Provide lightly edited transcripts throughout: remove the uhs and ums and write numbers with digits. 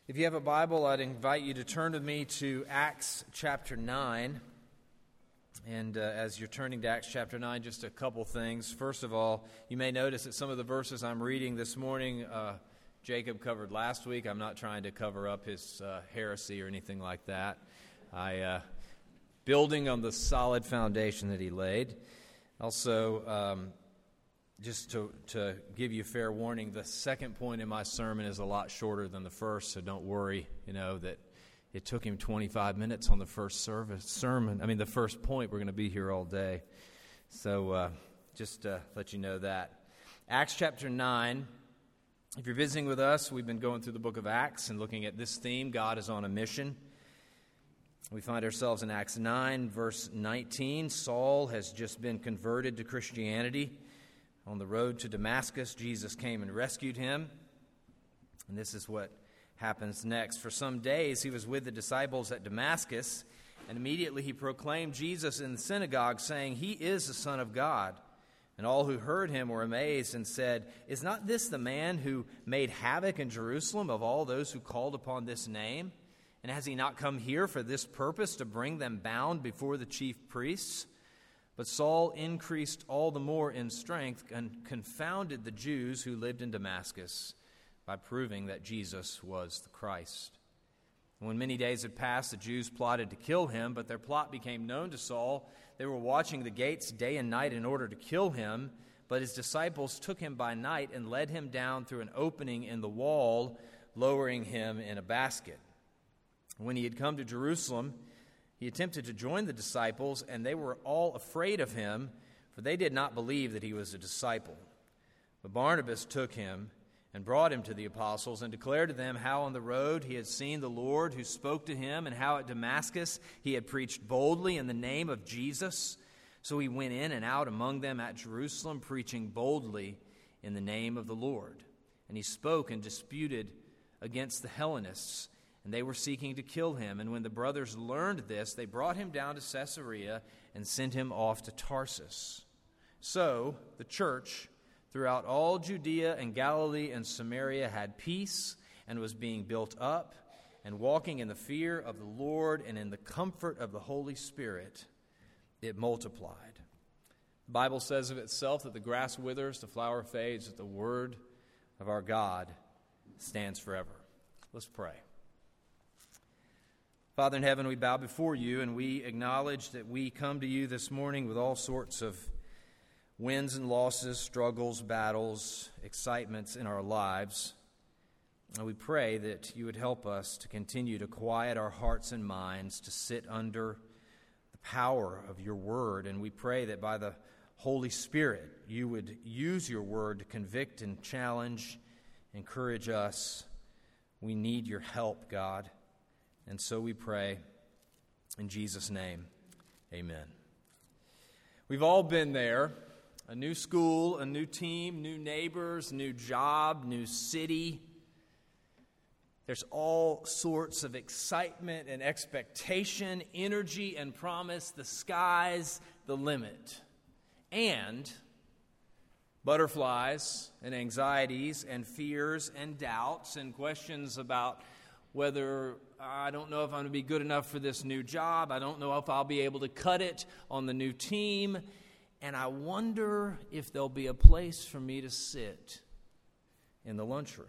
If you have a Bible, I'd invite you to turn with me to Acts chapter 9. And as you're turning to Acts chapter 9, just a couple things. First of all, you may notice that some of the verses I'm reading this morning, Jacob covered last week. I'm not trying to cover up his heresy or anything like that. Building on the solid foundation that he laid. Also, just to give you fair warning, the second point in my sermon is a lot shorter than the first, so don't worry, that it took him 25 minutes on the first the first point. We're going to be here all day. So just to let you know that. Acts chapter 9, if you're visiting with us, we've been going through the book of Acts and looking at this theme, God is on a mission. We find ourselves in Acts 9, verse 19. Saul has just been converted to Christianity. On the road to Damascus, Jesus came and rescued him. And this is what happens next. For some days he was with the disciples at Damascus, and immediately he proclaimed Jesus in the synagogue, saying, "He is the Son of God." And all who heard him were amazed and said, "Is not this the man who made havoc in Jerusalem of all those who called upon this name? And has he not come here for this purpose, to bring them bound before the chief priests?" But Saul increased all the more in strength and confounded the Jews who lived in Damascus by proving that Jesus was the Christ. When many days had passed, the Jews plotted to kill him, but their plot became known to Saul. They were watching the gates day and night in order to kill him, but his disciples took him by night and led him down through an opening in the wall, lowering him in a basket. When he had come to Jerusalem, he attempted to join the disciples, and they were all afraid of him, for they did not believe that he was a disciple. But Barnabas took him and brought him to the apostles and declared to them how on the road he had seen the Lord who spoke to him, and how at Damascus he had preached boldly in the name of Jesus. So he went in and out among them at Jerusalem, preaching boldly in the name of the Lord. And he spoke and disputed against the Hellenists, and they were seeking to kill him. And when the brothers learned this, they brought him down to Caesarea and sent him off to Tarsus. So the church throughout all Judea and Galilee and Samaria had peace and was being built up and walking in the fear of the Lord and in the comfort of the Holy Spirit, it multiplied. The Bible says of itself that the grass withers, the flower fades, but the word of our God stands forever. Let's pray. Father in heaven, we bow before you, and we acknowledge that we come to you this morning with all sorts of wins and losses, struggles, battles, excitements in our lives. And we pray that you would help us to continue to quiet our hearts and minds, to sit under the power of your word. And we pray that by the Holy Spirit, you would use your word to convict and challenge, encourage us. We need your help, God. And so we pray in Jesus' name, amen. We've all been there. A new school, a new team, new neighbors, new job, new city. There's all sorts of excitement and expectation, energy and promise. The sky's the limit. And butterflies and anxieties and fears and doubts and questions about whether I don't know if I'm going to be good enough for this new job. I don't know if I'll be able to cut it on the new team. And I wonder if there'll be a place for me to sit in the lunchroom.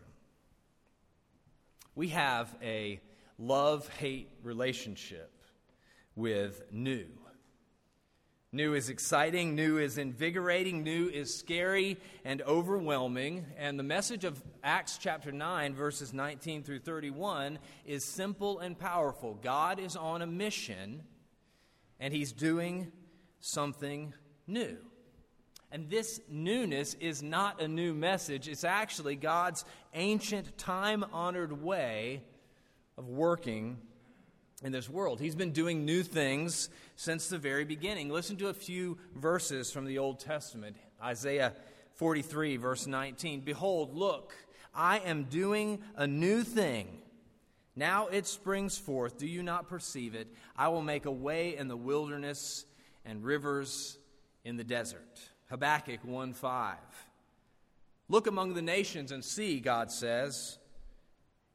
We have a love-hate relationship with new. New is exciting, new is invigorating, new is scary and overwhelming. And the message of Acts chapter 9, verses 19 through 31 is simple and powerful. God is on a mission, and he's doing something new. And this newness is not a new message. It's actually God's ancient, time-honored way of working in this world. He's been doing new things since the very beginning. Listen to a few verses from the Old Testament. Isaiah 43, verse 19. "Behold, look, I am doing a new thing. Now it springs forth. Do you not perceive it? I will make a way in the wilderness and rivers in the desert." Habakkuk 1:5. "Look among the nations and see," God says.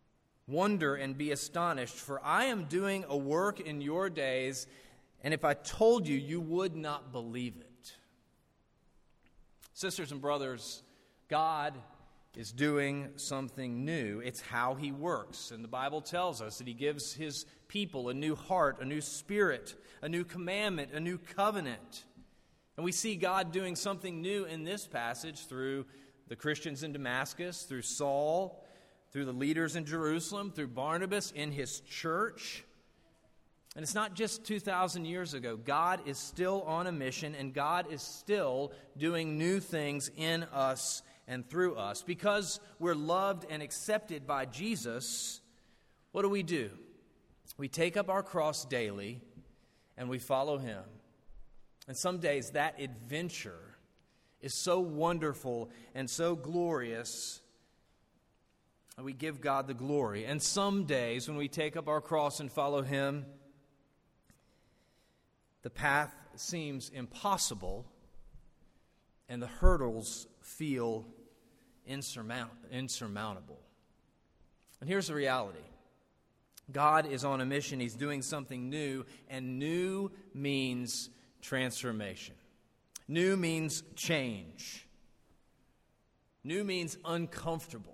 Wonder and be astonished, for I am doing a work in your days, and if I told you, you would not believe it. Sisters and brothers, God is doing something new. It's how He works. And the Bible tells us that He gives His people a new heart, a new spirit, a new commandment, a new covenant. And we see God doing something new in this passage through the Christians in Damascus, through Saul, through the leaders in Jerusalem, through Barnabas in his church. And it's not just 2,000 years ago. God is still on a mission, and God is still doing new things in us and through us. Because we're loved and accepted by Jesus, what do? We take up our cross daily, and we follow Him. And some days that adventure is so wonderful and so glorious, and we give God the glory. And some days when we take up our cross and follow Him, the path seems impossible, and the hurdles feel insurmountable. And here's the reality. God is on a mission. He's doing something new, and new means transformation. New means change. New means uncomfortable.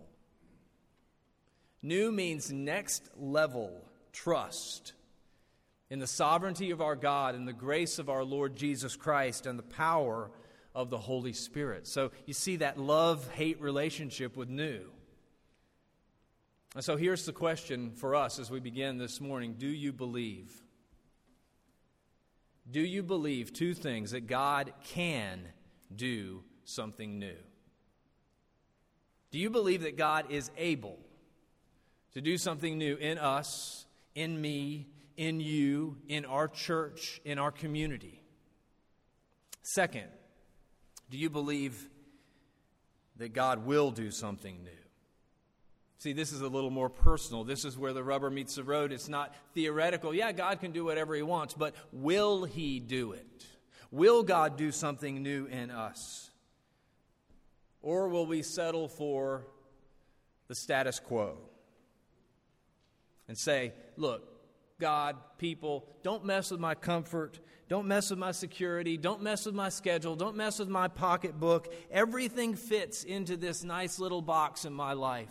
New means next level trust in the sovereignty of our God and the grace of our Lord Jesus Christ and the power of the Holy Spirit. So you see that love-hate relationship with new. And so here's the question for us as we begin this morning. Do you believe? Do you believe two things: that God can do something new? Do you believe that God is able to do something new in us, in me, in you, in our church, in our community? Second, do you believe that God will do something new? See, this is a little more personal. This is where the rubber meets the road. It's not theoretical. Yeah, God can do whatever He wants, but will He do it? Will God do something new in us? Or will we settle for the status quo and say, look, God, people, don't mess with my comfort. Don't mess with my security. Don't mess with my schedule. Don't mess with my pocketbook. Everything fits into this nice little box in my life.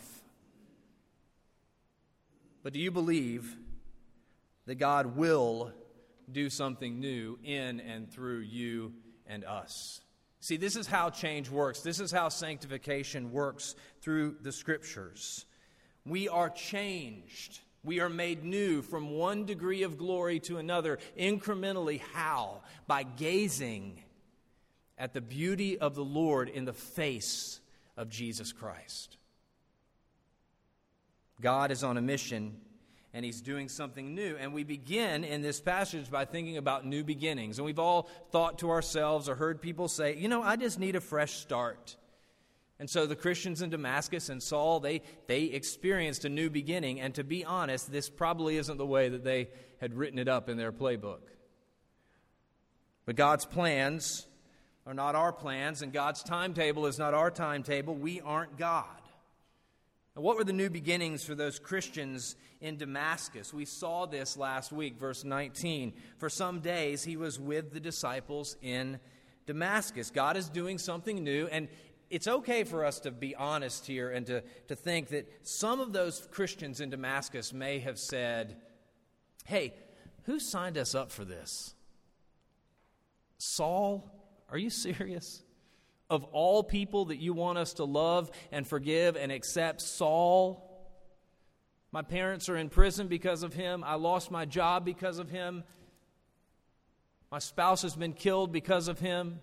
But do you believe that God will do something new in and through you and us? See, this is how change works. This is how sanctification works through the Scriptures. We are changed. We are made new from one degree of glory to another, incrementally. How? By gazing at the beauty of the Lord in the face of Jesus Christ. God is on a mission, and He's doing something new. And we begin in this passage by thinking about new beginnings. And we've all thought to ourselves or heard people say, I just need a fresh start. And so the Christians in Damascus and Saul, they experienced a new beginning. And to be honest, this probably isn't the way that they had written it up in their playbook. But God's plans are not our plans, and God's timetable is not our timetable. We aren't God. Now, what were the new beginnings for those Christians in Damascus? We saw this last week, verse 19. For some days he was with the disciples in Damascus. God is doing something new, and it's okay for us to be honest here and to think that some of those Christians in Damascus may have said, hey, who signed us up for this? Saul? Are you serious? Of all people that you want us to love and forgive and accept, Saul? My parents are in prison because of him. I lost my job because of him. My spouse has been killed because of him.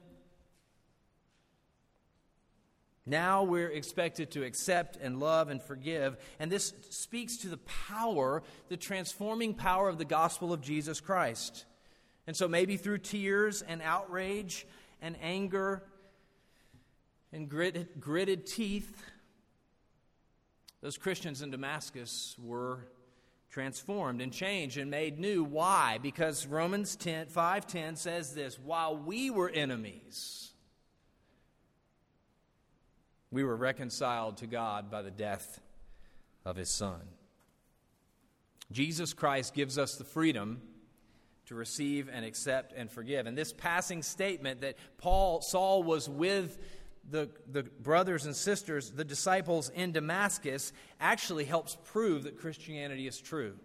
Now we're expected to accept and love and forgive. And this speaks to the power, the transforming power of the gospel of Jesus Christ. And so maybe through tears and outrage and anger and gritted teeth, those Christians in Damascus were transformed and changed and made new. Why? Because Romans 5:10 says this: while we were enemies, we were reconciled to God by the death of His Son. Jesus Christ gives us the freedom to receive and accept and forgive. And this passing statement that Saul was with the brothers and sisters, the disciples in Damascus, actually helps prove that Christianity is true.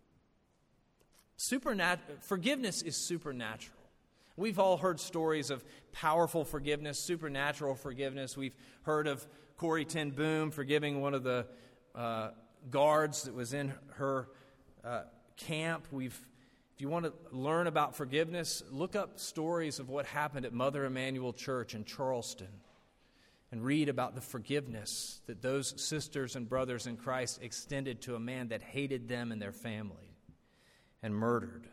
Forgiveness is supernatural. We've all heard stories of powerful forgiveness, supernatural forgiveness. We've heard of Corrie ten Boom forgiving one of the guards that was in her camp. If you want to learn about forgiveness, look up stories of what happened at Mother Emanuel Church in Charleston and read about the forgiveness that those sisters and brothers in Christ extended to a man that hated them and their family and murdered.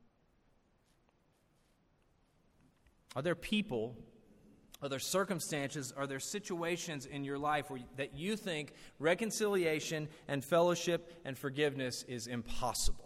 Are there people, are there circumstances, are there situations in your life that you think reconciliation and fellowship and forgiveness is impossible?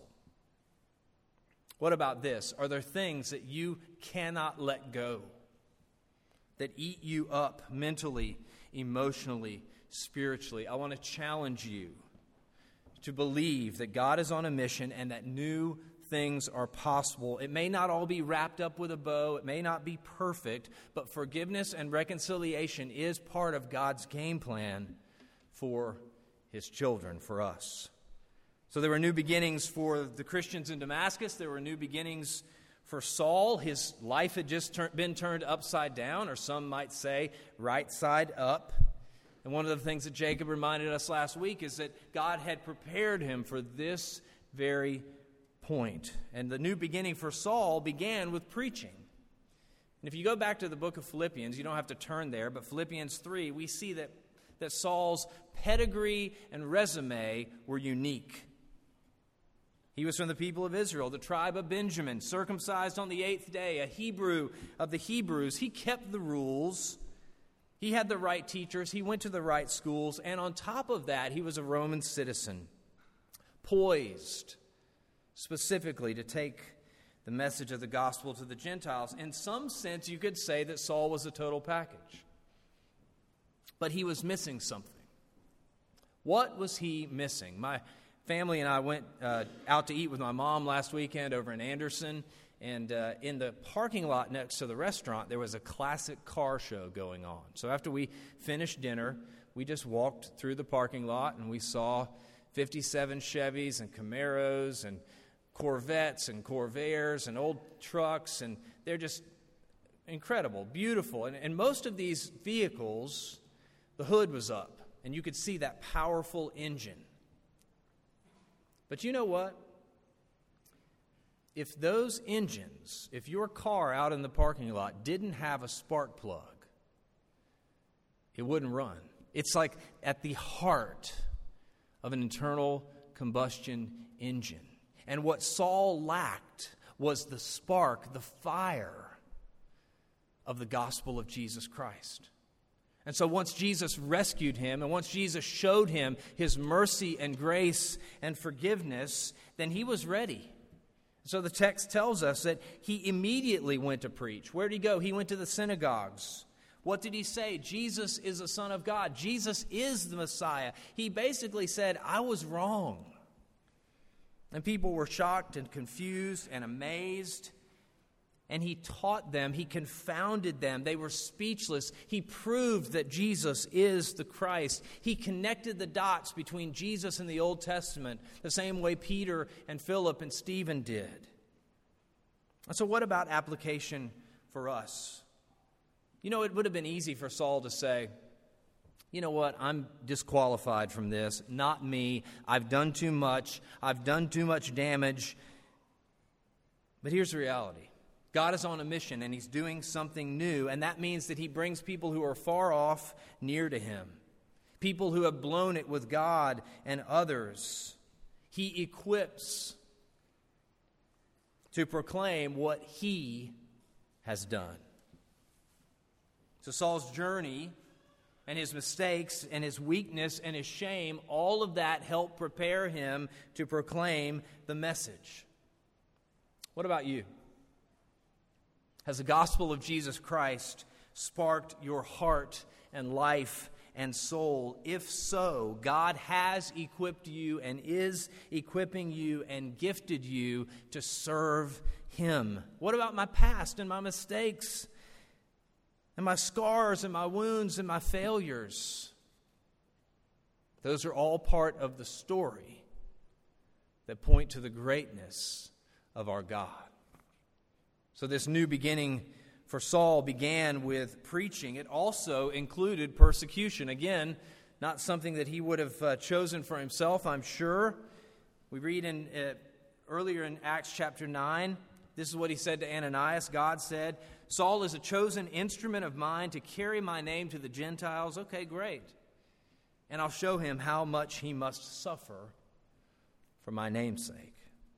What about this? Are there things that you cannot let go, that eat you up mentally, emotionally, spiritually? I want to challenge you to believe that God is on a mission and that new things are possible. It may not all be wrapped up with a bow. It may not be perfect, but forgiveness and reconciliation is part of God's game plan for His children, for us. So there were new beginnings for the Christians in Damascus. There were new beginnings for Saul. His life had just been turned upside down, or some might say right side up. And one of the things that Jacob reminded us last week is that God had prepared him for this very point. And the new beginning for Saul began with preaching. And if you go back to the book of Philippians, you don't have to turn there, but Philippians 3, we see that Saul's pedigree and resume were unique. He was from the people of Israel, the tribe of Benjamin, circumcised on the 8th day, a Hebrew of the Hebrews. He kept the rules. He had the right teachers. He went to the right schools. And on top of that, he was a Roman citizen, poised specifically to take the message of the gospel to the Gentiles. In some sense, you could say that Saul was a total package. But he was missing something. What was he missing? My family and I went out to eat with my mom last weekend over in Anderson, and in the parking lot next to the restaurant, there was a classic car show going on. So after we finished dinner, we just walked through the parking lot, and we saw 57 Chevys and Camaros and Corvettes and Corvairs and old trucks, and they're just incredible, beautiful. And most of these vehicles, the hood was up, and you could see that powerful engine. But you know what? If those engines, if your car out in the parking lot didn't have a spark plug, it wouldn't run. It's like at the heart of an internal combustion engine. And what Saul lacked was the spark, the fire of the gospel of Jesus Christ. And so once Jesus rescued him, and once Jesus showed him his mercy and grace and forgiveness, then he was ready. So the text tells us that he immediately went to preach. Where did he go? He went to the synagogues. What did he say? Jesus is the Son of God. Jesus is the Messiah. He basically said, I was wrong. And people were shocked and confused and amazed. And he taught them, he confounded them. They were speechless. He proved that Jesus is the Christ. He connected the dots between Jesus and the Old Testament, the same way Peter and Philip and Stephen did. And so what about application for us? You know, it would have been easy for Saul to say, you know what, I'm disqualified from this. Not me. I've done too much. I've done too much damage. But here's the reality. God is on a mission, and he's doing something new, and that means that he brings people who are far off near to him, people who have blown it with God and others. He equips to proclaim what he has done. So Saul's journey and his mistakes and his weakness and his shame, all of that helped prepare him to proclaim the message. What about you? Has the gospel of Jesus Christ sparked your heart and life and soul? If so, God has equipped you and is equipping you and gifted you to serve Him. What about my past and my mistakes and my scars and my wounds and my failures? Those are all part of the story that point to the greatness of our God. So this new beginning for Saul began with preaching. It also included persecution. Again, not something that he would have chosen for himself, I'm sure. We read earlier in Acts chapter 9, this is what he said to Ananias. God said, Saul is a chosen instrument of mine to carry my name to the Gentiles. Okay, great. And I'll show him how much he must suffer for my name's sake.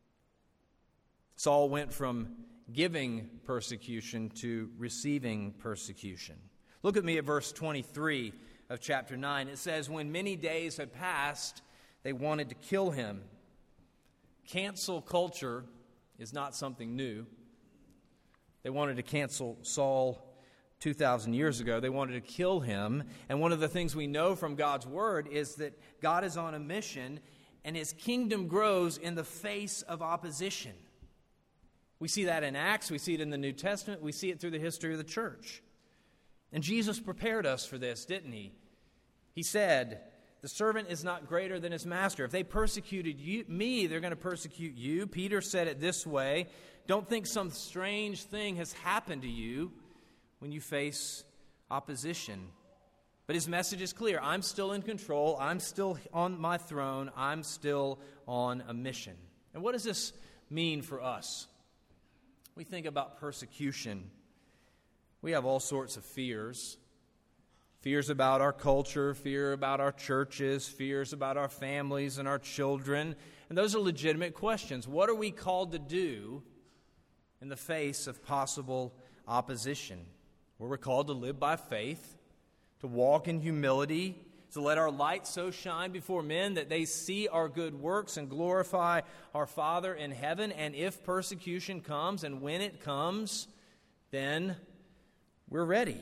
Saul went from giving persecution to receiving persecution. Look at me at verse 23 of chapter 9. It says, when many days had passed, they wanted to kill him. Cancel culture is not something new. They wanted to cancel Saul 2,000 years ago. They wanted to kill him. And one of the things we know from God's word is that God is on a mission, and His kingdom grows in the face of opposition. We see that in Acts, we see it in the New Testament, we see it through the history of the church. And Jesus prepared us for this, didn't He? He said, the servant is not greater than his master. If they persecuted me, they're going to persecute you. Peter said it this way, don't think some strange thing has happened to you when you face opposition. But his message is clear. I'm still in control. I'm still on my throne. I'm still on a mission. And what does this mean for us? We think about persecution. We have all sorts of fears. Fears about our culture, fear about our churches, fears about our families and our children. And those are legitimate questions. What are we called to do in the face of possible opposition? Well, we're called to live by faith, to walk in humility, to let our light so shine before men that they see our good works and glorify our Father in heaven. And if persecution comes, and when it comes, then we're ready.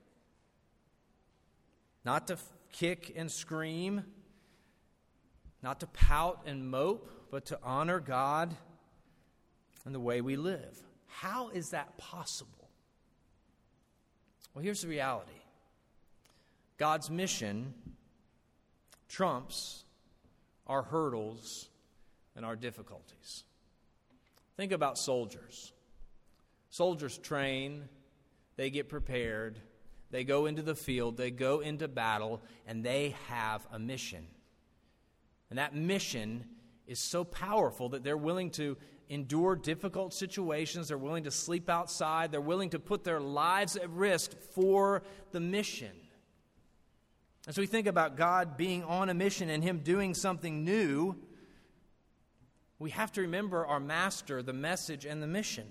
Not to kick and scream, not to pout and mope, but to honor God in the way we live. How is that possible? Well, here's the reality. God's mission trumps our hurdles and our difficulties. Think about soldiers. Soldiers train, they get prepared, they go into the field, they go into battle, and they have a mission. And that mission is so powerful that they're willing to endure difficult situations, they're willing to sleep outside, they're willing to put their lives at risk for the mission. As we think about God being on a mission and Him doing something new, we have to remember our master, the message, and the mission.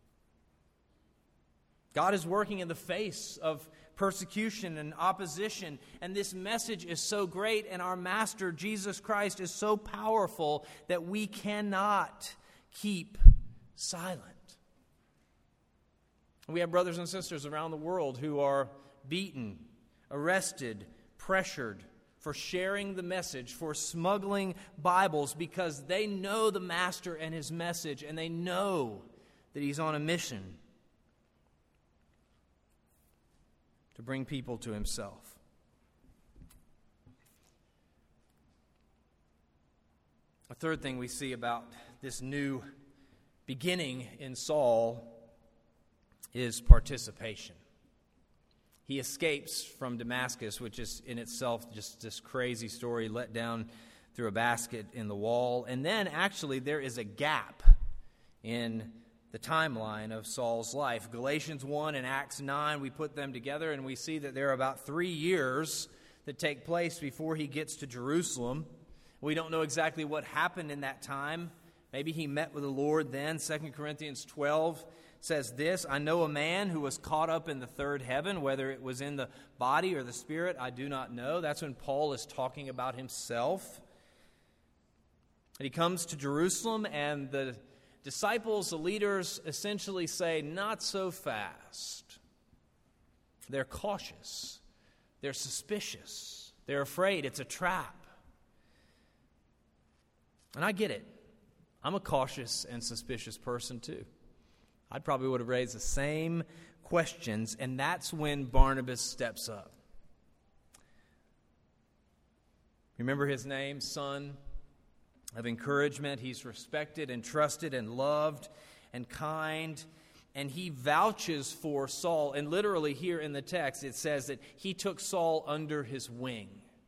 God is working in the face of persecution and opposition, and this message is so great, and our master, Jesus Christ, is so powerful that we cannot keep silent. We have brothers and sisters around the world who are beaten, arrested, pressured for sharing the message, for smuggling Bibles, because they know the Master and His message, and they know that He's on a mission to bring people to Himself. A third thing we see about this new beginning in Saul is participation. He escapes from Damascus, which is in itself just this crazy story, let down through a basket in the wall. And then actually there is a gap in the timeline of Saul's life. Galatians 1 and Acts 9, we put them together and we see that there are about 3 years that take place before he gets to Jerusalem. We don't know exactly what happened in that time. Maybe he met with the Lord then. 2 Corinthians 12 says this, I know a man who was caught up in the third heaven, whether it was in the body or the spirit, I do not know. That's when Paul is talking about himself. And he comes to Jerusalem, and the disciples, the leaders, essentially say, not so fast. They're cautious. They're suspicious. They're afraid it's a trap. And I get it. I'm a cautious and suspicious person too. I probably would have raised the same questions, and that's when Barnabas steps up. Remember his name, son of encouragement. He's respected and trusted and loved and kind, and he vouches for Saul. And literally here in the text it says that he took Saul under his wing.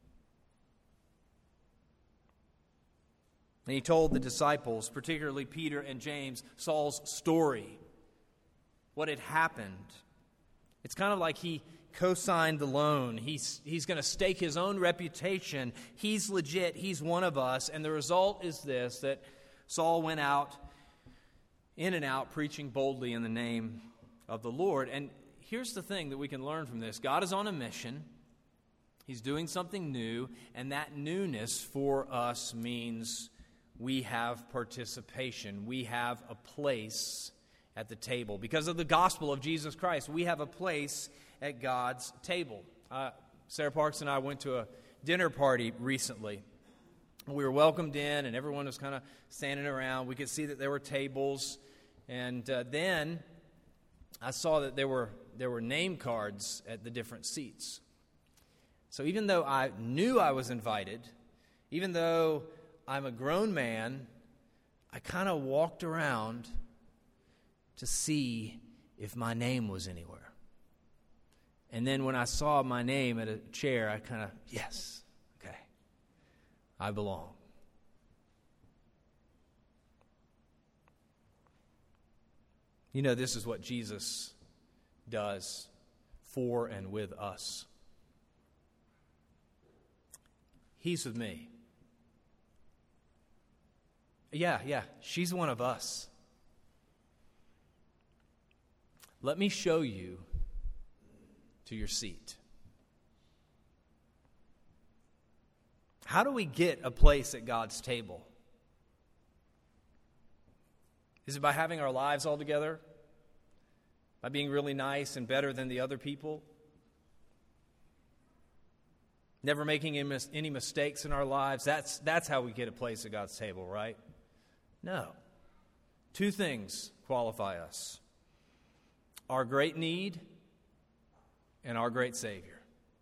And he told the disciples, particularly Peter and James, Saul's story, what had happened. It's kind of like he co-signed the loan. He's going to stake his own reputation. He's legit. He's one of us. And the result is this, that Saul went out, in and out, preaching boldly in the name of the Lord. And here's the thing that we can learn from this. God is on a mission. He's doing something new. And that newness for us means we have participation. We have a place at the table. Because of the gospel of Jesus Christ, we have a place at God's table. Sarah Parks and I went to a dinner party recently. We were welcomed in, and everyone was kind of standing around. We could see that there were tables. And then I saw that there were name cards at the different seats. So even though I knew I was invited, even though I'm a grown man, I kind of walked around to see if my name was anywhere. And then when I saw my name at a chair, I kind of, yes, okay, I belong. You know, this is what Jesus does for and with us. He's with me. Yeah, she's one of us. Let me show you to your seat. How do we get a place at God's table? Is it by having our lives all together? By being really nice and better than the other people? Never making any mistakes in our lives? That's how we get a place at God's table, right? No. Two things qualify us. Our great need and our great Savior.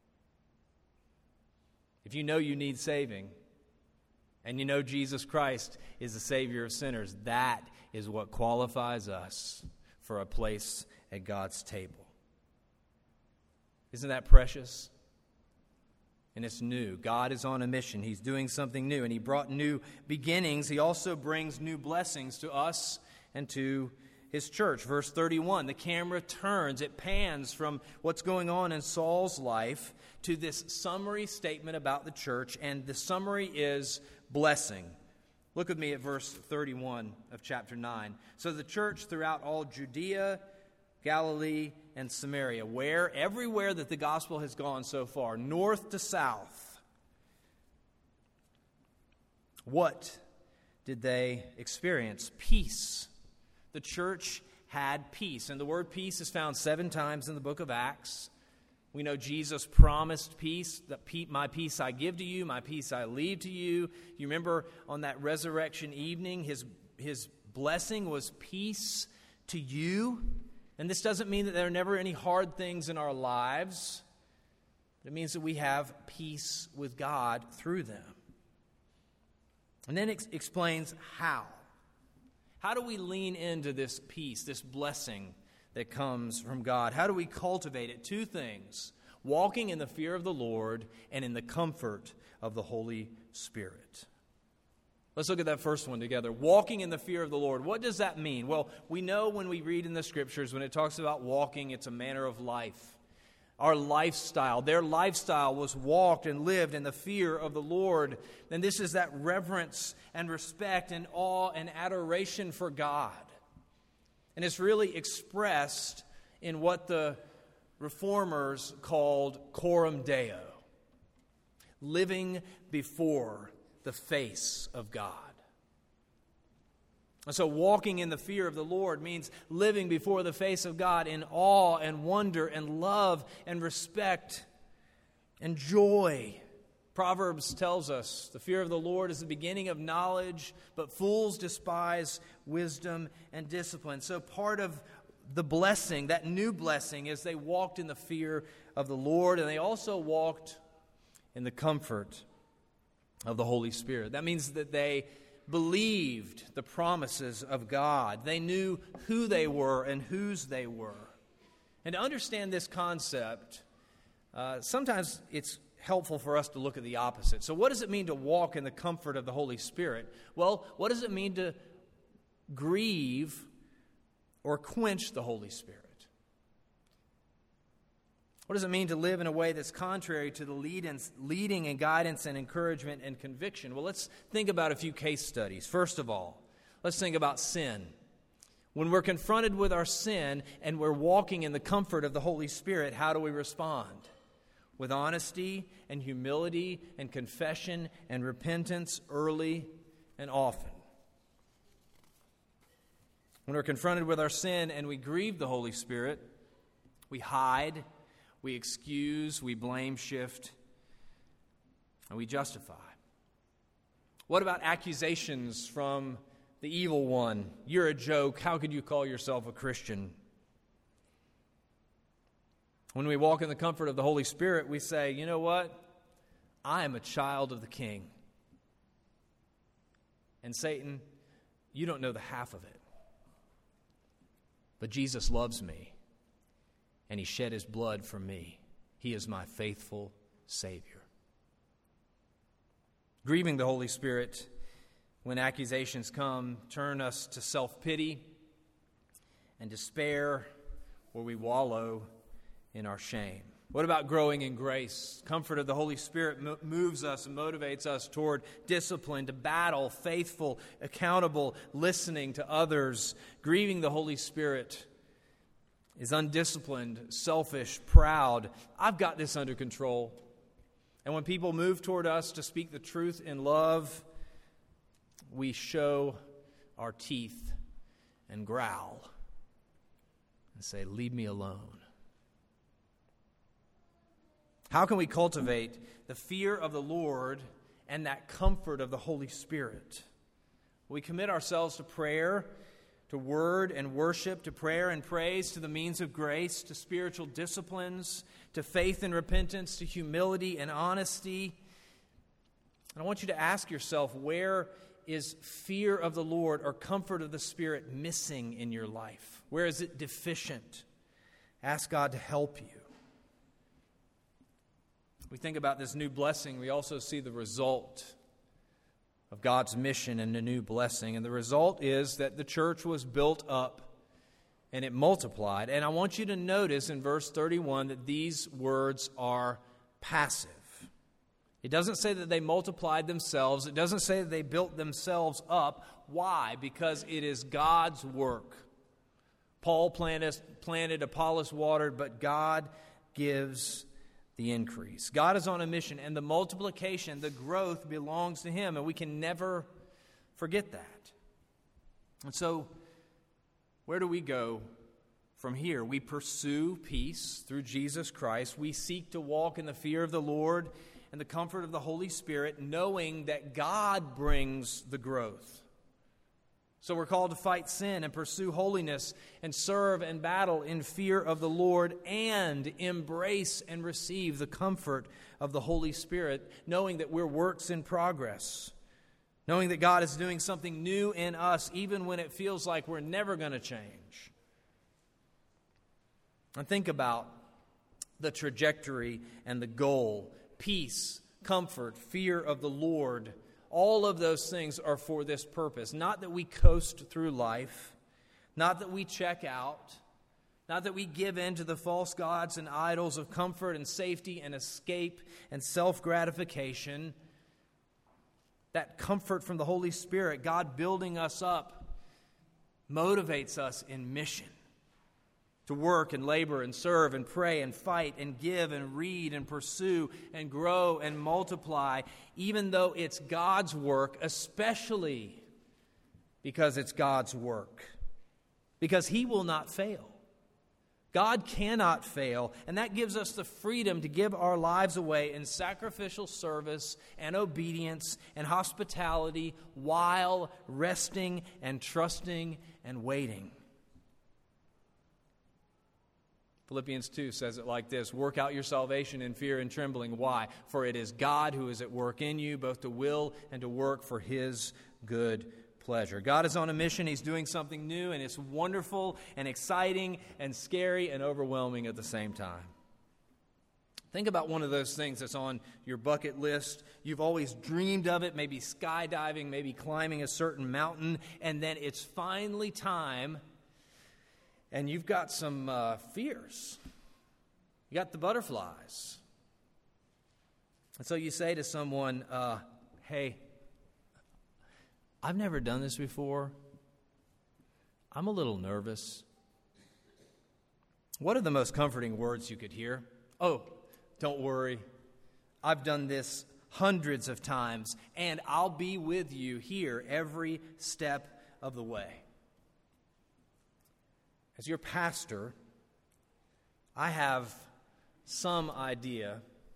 If you know you need saving, and you know Jesus Christ is the Savior of sinners, that is what qualifies us for a place at God's table. Isn't that precious? And it's new. God is on a mission. He's doing something new, and He brought new beginnings. He also brings new blessings to us and to His church. Verse 31, the camera turns, it pans from what's going on in Saul's life to this summary statement about the church, and the summary is blessing. Look with me at verse 31 of chapter 9. So the church throughout all Judea, Galilee, and Samaria, everywhere that the gospel has gone so far, north to south, what did they experience? Peace. The church had peace. And the word peace is found 7 times in the book of Acts. We know Jesus promised peace, that my peace I give to you, my peace I leave to you. You remember on that resurrection evening, his blessing was peace to you. And this doesn't mean that there are never any hard things in our lives. It means that we have peace with God through them. And then it explains how. How do we lean into this peace, this blessing that comes from God? How do we cultivate it? 2 things: walking in the fear of the Lord and in the comfort of the Holy Spirit. Let's look at that first one together. Walking in the fear of the Lord. What does that mean? Well, we know when we read in the Scriptures, when it talks about walking, it's a manner of life. Our lifestyle, their lifestyle was walked and lived in the fear of the Lord. And this is that reverence and respect and awe and adoration for God. And it's really expressed in what the Reformers called coram Deo, living before the face of God. And so walking in the fear of the Lord means living before the face of God in awe and wonder and love and respect and joy. Proverbs tells us the fear of the Lord is the beginning of knowledge, but fools despise wisdom and discipline. So part of the blessing, that new blessing, is they walked in the fear of the Lord, and they also walked in the comfort of the Holy Spirit. That means that they believed the promises of God. They knew who they were and whose they were. And to understand this concept, sometimes it's helpful for us to look at the opposite. So what does it mean to walk in the comfort of the Holy Spirit? Well, what does it mean to grieve or quench the Holy Spirit? What does it mean to live in a way that's contrary to the leading and guidance and encouragement and conviction? Well, let's think about a few case studies. First of all, let's think about sin. When we're confronted with our sin and we're walking in the comfort of the Holy Spirit, how do we respond? With honesty and humility and confession and repentance early and often. When we're confronted with our sin and we grieve the Holy Spirit, we hide, we excuse, we blame shift, and we justify. What about accusations from the evil one? You're a joke. How could you call yourself a Christian? When we walk in the comfort of the Holy Spirit, we say, you know what? I am a child of the King. And Satan, you don't know the half of it. But Jesus loves me, and he shed his blood for me. He is my faithful Savior. Grieving the Holy Spirit when accusations come turn us to self-pity and despair, where we wallow in our shame. What about growing in grace? Comfort of the Holy Spirit moves us and motivates us toward discipline, to battle, faithful, accountable, listening to others. Grieving the Holy Spirit is undisciplined, selfish, proud. I've got this under control. And when people move toward us to speak the truth in love, we show our teeth and growl and say, leave me alone. How can we cultivate the fear of the Lord and that comfort of the Holy Spirit? We commit ourselves to prayer, to word and worship, to prayer and praise, to the means of grace, to spiritual disciplines, to faith and repentance, to humility and honesty. And I want you to ask yourself, where is fear of the Lord or comfort of the Spirit missing in your life? Where is it deficient? Ask God to help you. We think about this new blessing, we also see the result of God's mission and a new blessing. And the result is that the church was built up and it multiplied. And I want you to notice in verse 31 that these words are passive. It doesn't say that they multiplied themselves. It doesn't say that they built themselves up. Why? Because it is God's work. Paul planted, Apollos watered, but God gives the increase. God is on a mission, and the multiplication, the growth belongs to Him, and we can never forget that. And so, where do we go from here? We pursue peace through Jesus Christ. We seek to walk in the fear of the Lord and the comfort of the Holy Spirit, knowing that God brings the growth. So we're called to fight sin and pursue holiness and serve and battle in fear of the Lord and embrace and receive the comfort of the Holy Spirit, knowing that we're works in progress, knowing that God is doing something new in us even when it feels like we're never going to change. And think about the trajectory and the goal: peace, comfort, fear of the Lord. All of those things are for this purpose. Not that we coast through life, not that we check out, not that we give in to the false gods and idols of comfort and safety and escape and self-gratification. That comfort from the Holy Spirit, God building us up, motivates us in mission. To work and labor and serve and pray and fight and give and read and pursue and grow and multiply, even though it's God's work, especially because it's God's work. Because He will not fail. God cannot fail, and that gives us the freedom to give our lives away in sacrificial service and obedience and hospitality while resting and trusting and waiting. Philippians 2 says it like this: work out your salvation in fear and trembling. Why? For it is God who is at work in you, both to will and to work for His good pleasure. God is on a mission. He's doing something new, and it's wonderful and exciting and scary and overwhelming at the same time. Think about one of those things that's on your bucket list. You've always dreamed of it, maybe skydiving, maybe climbing a certain mountain, and then it's finally time, and you've got some fears. You got the butterflies. And so you say to someone, hey, I've never done this before. I'm a little nervous. What are the most comforting words you could hear? Oh, don't worry. I've done this hundreds of times, and I'll be with you here every step of the way. As your pastor, I have some idea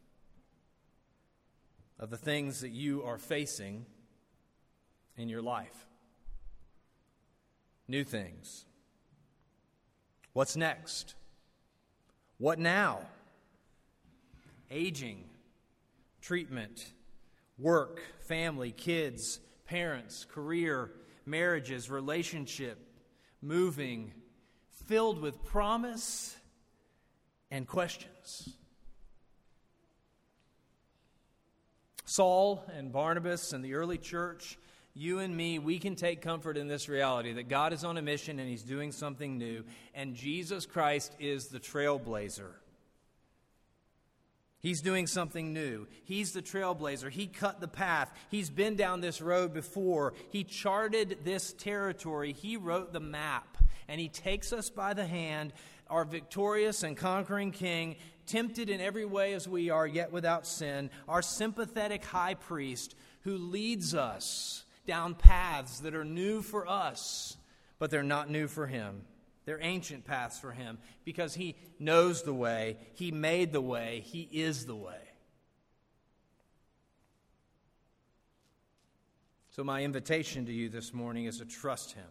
of the things that you are facing in your life. New things. What's next? What now? Aging, treatment, work, family, kids, parents, career, marriages, relationship, moving, filled with promise and questions. Saul and Barnabas and the early church, you and me, we can take comfort in this reality that God is on a mission and He's doing something new, and Jesus Christ is the trailblazer. He's doing something new. He's the trailblazer. He cut the path. He's been down this road before. He charted this territory. He wrote the map, and He takes us by the hand, our victorious and conquering King, tempted in every way as we are, yet without sin, our sympathetic high priest who leads us down paths that are new for us, but they're not new for Him. They're ancient paths for Him because He knows the way, He made the way, He is the way. So my invitation to you this morning is to trust Him.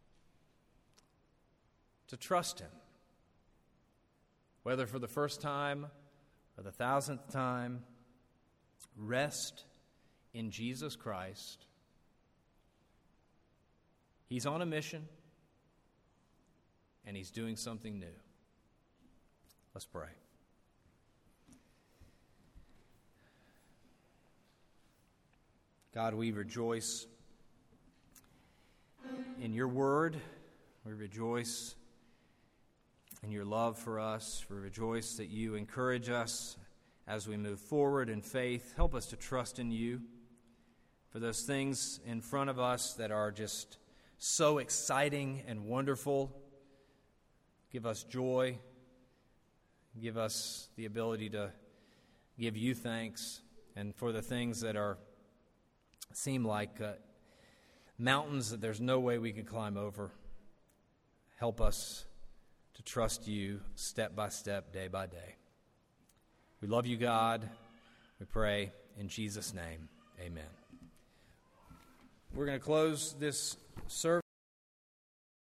To trust Him. Whether for the first time or the 1,000th time, rest in Jesus Christ. He's on a mission, and He's doing something new. Let's pray. God, we rejoice in Your word. We rejoice in Your love for us. We rejoice that You encourage us as we move forward in faith. Help us to trust in You for those things in front of us that are just so exciting and wonderful. Give us joy. Give us the ability to give You thanks. And for the things that seem like mountains that there's no way we could climb over, help us to trust You step by step, day by day. We love You, God. We pray in Jesus' name. Amen. We're going to close this service.